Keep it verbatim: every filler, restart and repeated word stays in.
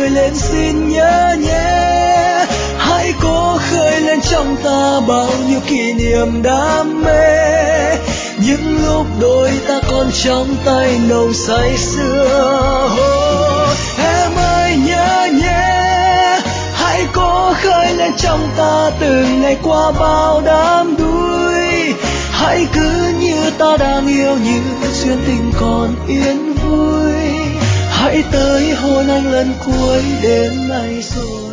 cười lên xin nhớ nhé. Hãy cố khơi lên trong ta bao nhiêu kỷ niệm đam mê, những lúc đôi ta còn trong tay nồng say sưa. Oh, em ơi nhớ nhé, hãy cố khơi lên trong ta từng ngày qua bao đắm đuối. Hãy cứ như ta đang yêu, như duyên tình còn yên vui. Hãy tới hôn anh lần cuối, đêm nay rồi.